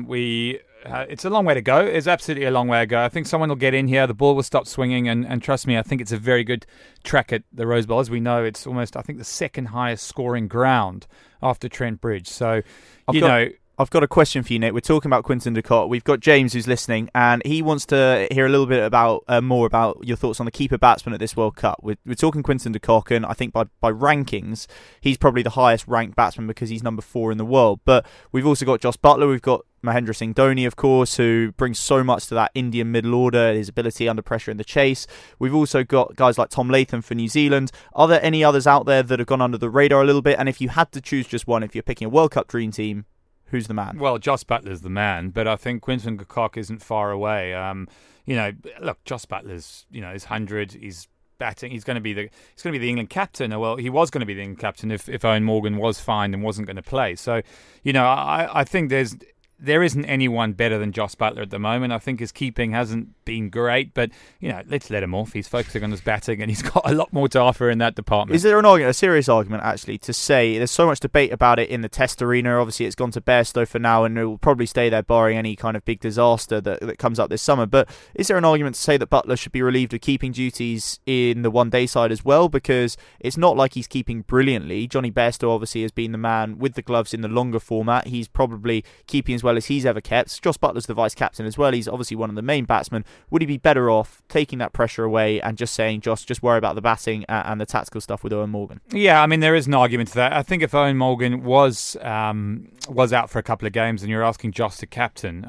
It's a long way to go. It's absolutely a long way to go. I think someone will get in here. The ball will stop swinging, and trust me, I think it's a very good track at the Rose Bowl. As we know, it's almost, I think, the second highest scoring ground after Trent Bridge. So, I've got a question for you, Nick. We're talking about Quinton de Kock. We've got James who's listening, and he wants to hear a little bit about more about your thoughts on the keeper batsman at this World Cup. We're talking Quinton de Kock, and I think by rankings, he's probably the highest ranked batsman because he's number 4 in the world. But we've also got Jos Buttler, we've got Mahendra Singh Dhoni, of course, who brings so much to that Indian middle order, his ability under pressure in the chase. We've also got guys like Tom Latham for New Zealand. Are there any others out there that have gone under the radar a little bit? And if you had to choose just one, if you're picking a World Cup dream team, who's the man? Well, Jos Buttler's the man, but I think Quinton de Kock isn't far away. Look, Jos Buttler's, is 100. He's batting. He's going to be the England captain. Well, he was going to be the England captain if Eoin Morgan was fined and wasn't going to play. So, I think there isn't anyone better than Jos Buttler at the moment. I think his keeping hasn't been great, but let's let him off. He's focusing on his batting, and he's got a lot more to offer in that department. Is there an argument, a serious argument actually, to say there's so much debate about it in the Test arena? Obviously, it's gone to Bairstow for now, and it will probably stay there, barring any kind of big disaster that comes up this summer. But is there an argument to say that Buttler should be relieved of keeping duties in the one-day side as well? Because it's not like he's keeping brilliantly. Johnny Bairstow obviously has been the man with the gloves in the longer format. He's probably keeping as well as he's ever kept. Jos Buttler's the vice captain as well. He's obviously one of the main batsmen. Would he be better off taking that pressure away and just saying, Jos, just worry about the batting and the tactical stuff with Eoin Morgan? Yeah, I mean, there is an argument to that. I think if Eoin Morgan was out for a couple of games and you're asking Jos to captain,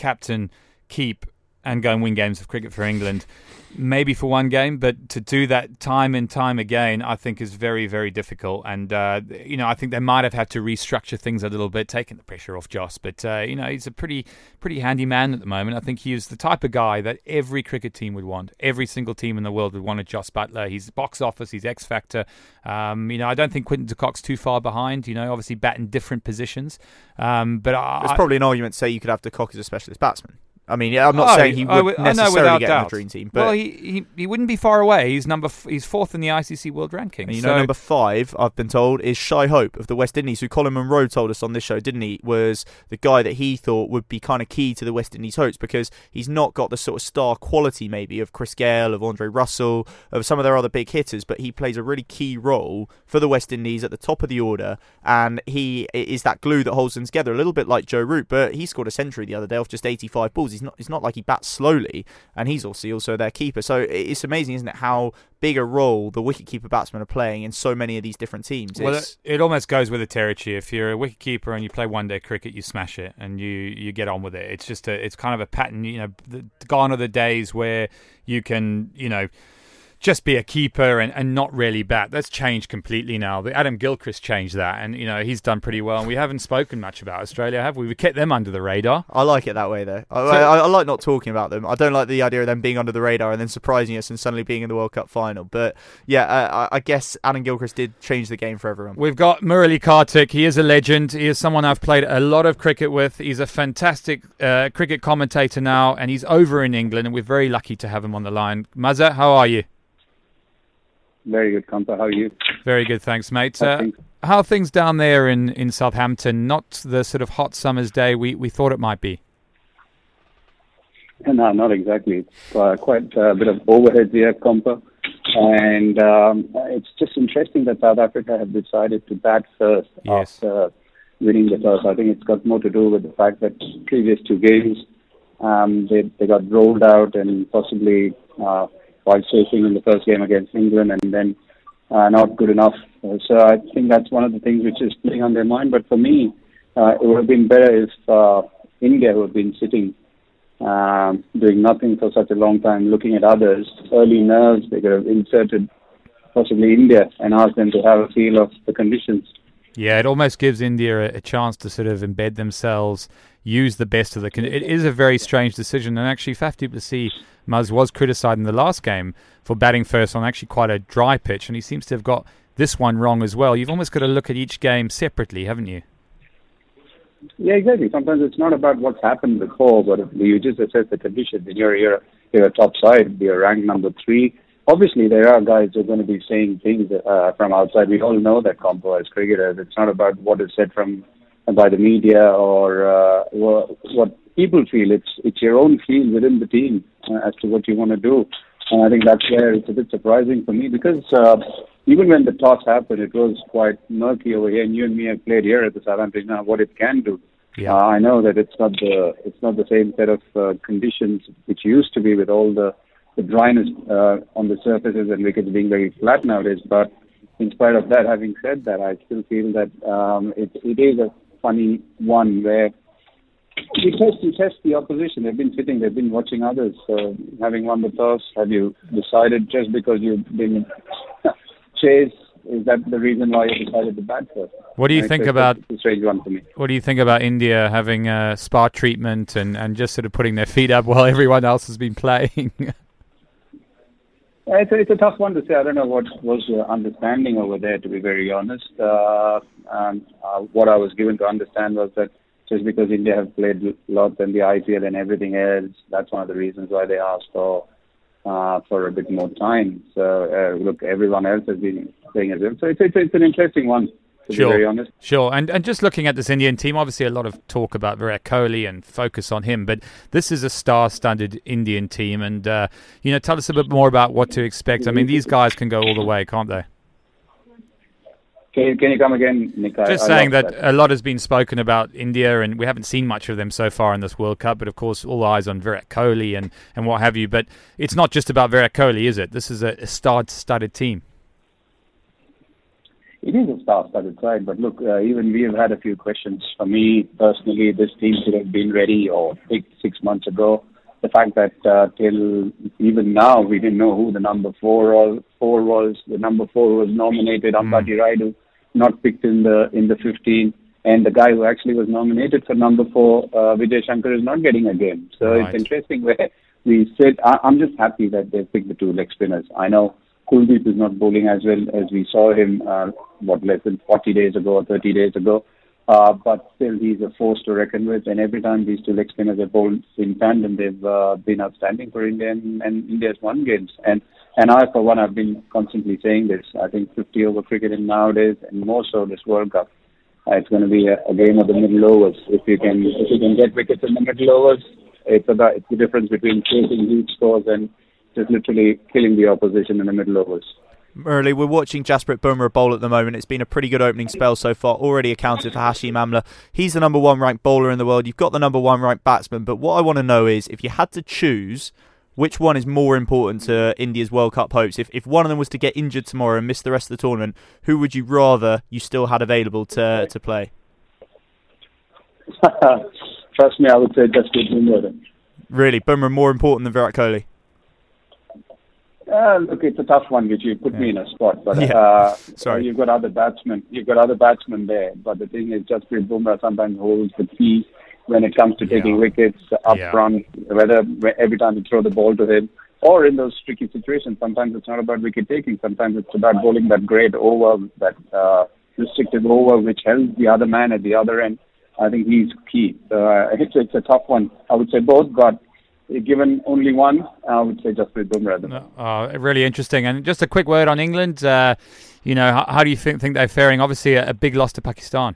keep and go and win games of cricket for England, maybe for one game, but to do that time and time again, I think is very, very difficult. And, I think they might have had to restructure things a little bit, taking the pressure off Jos. But, he's a pretty handy man at the moment. I think he is the type of guy that every cricket team would want. Every single team in the world would want a Jos Buttler. He's box office, he's X Factor. I don't think Quinton de Kock's too far behind, obviously bat in different positions. But there's probably an argument to say you could have de Kock as a specialist batsman. I mean, I'm not saying he would necessarily get in the dream team, but well, he wouldn't be far away. He's fourth in the ICC World Ranking. And number 5, I've been told, is Shai Hope of the West Indies, who Colin Munro told us on this show, didn't he, was the guy that he thought would be kind of key to the West Indies' hopes, because he's not got the sort of star quality maybe of Chris Gale, of Andre Russell, of some of their other big hitters, but he plays a really key role for the West Indies at the top of the order, and he is that glue that holds them together, a little bit like Joe Root. But he scored a century the other day off just 85 balls. It's not like he bats slowly, and he's also their keeper. So it's amazing, isn't it, how big a role the wicketkeeper batsmen are playing in so many of these different temes. Well, it almost goes with the territory. If you're a wicketkeeper and you play one-day cricket, you smash it and you get on with it. It's just it's kind of a pattern. Gone are the days where you can just be a keeper and not really bat. That's changed completely now. Adam Gilchrist changed that, and he's done pretty well. And we haven't spoken much about Australia, have we? We kept them under the radar. I like it that way, though. I like not talking about them. I don't like the idea of them being under the radar and then surprising us and suddenly being in the World Cup final. But yeah, I guess Adam Gilchrist did change the game for everyone. We've got Murali Kartik. He is a legend. He is someone I've played a lot of cricket with. He's a fantastic cricket commentator now, and he's over in England, and we're very lucky to have him on the line. Mazza, how are you? Very good, Kampa. How are you? Very good, thanks, mate. How are things down there in Southampton? Not the sort of hot summer's day we thought it might be. No, not exactly. It's quite a bit of overhead here, Kampa. And it's just interesting that South Africa have decided to bat first after winning the toss. I think it's got more to do with the fact that previous 2 games they got rolled out and possibly while chasing in the first game against England, and then not good enough. So I think that's one of the things which is playing on their mind. But for me, it would have been better if India, who have been sitting, doing nothing for such a long time, looking at others, early nerves, they could have inserted possibly India and asked them to have a feel of the conditions. Yeah, it almost gives India a chance to sort of embed themselves, use the best of the... It is a very strange decision, and actually Faf du Plessis was criticised in the last game for batting first on actually quite a dry pitch, and he seems to have got this one wrong as well. You've almost got to look at each game separately, haven't you? Yeah, exactly. Sometimes it's not about what's happened before, but if you just assess the conditions. And you're a top side, you're ranked number 3. Obviously, there are guys who are going to be saying things from outside. We all know that, Compo, as cricketers. It's not about what is said by the media or what people feel. It's your own feel within the team as to what you want to do. And I think that's where it's a bit surprising for me, because even when the toss happened, it was quite murky over here. And you and me have played here at the Southampton now, what it can do. Yeah. I know that it's not the same set of conditions which used to be, with all the dryness on the surfaces and wickets being very flat nowadays. But in spite of that, having said that, I still feel that it is a funny one where you test the opposition. They've been sitting, they've been watching others. So having won the toss, have you decided just because you've been chased? Is that the reason why you decided to bat first? What do you think about? It's a strange one for me. What do you think about India having spa treatment and just sort of putting their feet up while everyone else has been playing? It's a tough one to say. I don't know what was your understanding over there, to be very honest. What I was given to understand was that just because India have played lots in the IPL and everything else, that's one of the reasons why they asked for a bit more time. So look, everyone else has been playing as well. So it's an interesting one, to be very honest. Sure. And just looking at this Indian team, obviously a lot of talk about Virat Kohli and focus on him, but this is a star-studded Indian team. And, tell us a bit more about what to expect. I mean, these guys can go all the way, can't they? Can you come again, Nick? Just saying that a lot has been spoken about India, and we haven't seen much of them so far in this World Cup, but of course all eyes on Virat Kohli and what have you. But it's not just about Virat Kohli, is it? This is a star-studded team. It is a star-studded side, but look, even we have had a few questions. For me, personally, this team should have been ready or picked 6 months ago. The fact that till even now we didn't know who the number 4 was. The number 4 was nominated, Ambati Rayudu, not picked in the 15, and the guy who actually was nominated for number 4, Vijay Shankar, is not getting a game. So It's interesting where we sit. I'm just happy that they picked the 2 leg spinners. I know Kuldeep is not bowling as well as we saw him, less than 40 days ago or 30 days ago. But still, he's a force to reckon with. And every time these 2 leg spinners have bowled in tandem, they've been outstanding for India, and India's won games. And I, for one, have been constantly saying this. I think 50 over cricket in nowadays, and more so this World Cup, it's going to be a game of the middle overs. If you can get wickets in the middle overs, it's the difference between chasing huge scores and just literally killing the opposition in the middle overs. Murali, we're watching Jasprit Bumrah bowl at the moment. It's been a pretty good opening spell so far, already accounted for Hashim Amla. He's the number 1 ranked bowler in the world. You've got the number 1 ranked batsman, but what I want to know is, if you had to choose, which one is more important to India's World Cup hopes? If one of them was to get injured tomorrow and miss the rest of the tournament, who would you rather you still had available to play? Trust me, I would say Jasprit Bumrah. Really? Bumrah more important than Virat Kohli? Look, it's a tough one, which you put me in a spot. But sorry, you've got other batsmen. There. But the thing is, Jasprit Bumrah sometimes holds the key when it comes to taking wickets up front. Whether every time you throw the ball to him, or in those tricky situations, sometimes it's not about wicket taking. Sometimes it's about bowling that great over, that restrictive over, which helps the other man at the other end. I think he's key. It's a tough one. I would say both, but given only one, I would say Jasprit Bumrah. Really interesting. And just a quick word on England. How do you think they're faring? Obviously, a big loss to Pakistan.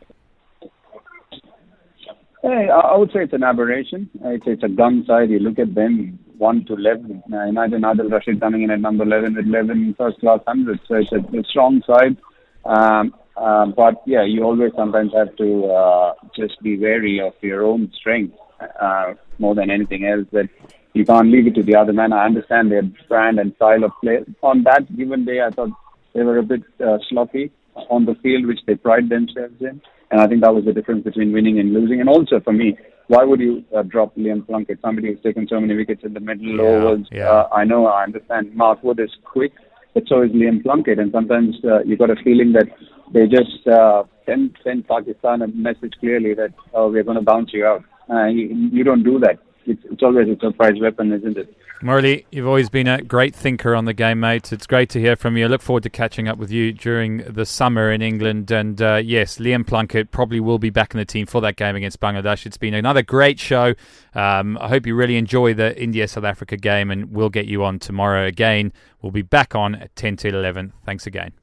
Hey, I would say it's an aberration. It's a gun side. You look at them, 1 to 11. Imagine Adil Rashid coming in at number 11 with 11 first-class hundreds. So it's a strong side. But yeah, you always sometimes have to just be wary of your own strength more than anything else. That you can't leave it to the other man. I understand their brand and style of play. On that given day, I thought they were a bit sloppy on the field, which they pride themselves in. And I think that was the difference between winning and losing. And also for me, why would you drop Liam Plunkett, somebody who's taken so many wickets in the middle overs? I understand Mark Wood is quick, but so is Liam Plunkett. And sometimes you got a feeling that they just send Pakistan a message clearly that, we're going to bounce you out. You don't do that. It's always a surprise weapon, isn't it? Murli, you've always been a great thinker on the game, mate. It's great to hear from you. I look forward to catching up with you during the summer in England. And yes, Liam Plunkett probably will be back in the team for that game against Bangladesh. It's been another great show. I hope you really enjoy the India-South Africa game, and we'll get you on tomorrow again. We'll be back on at 10 to 11. Thanks again.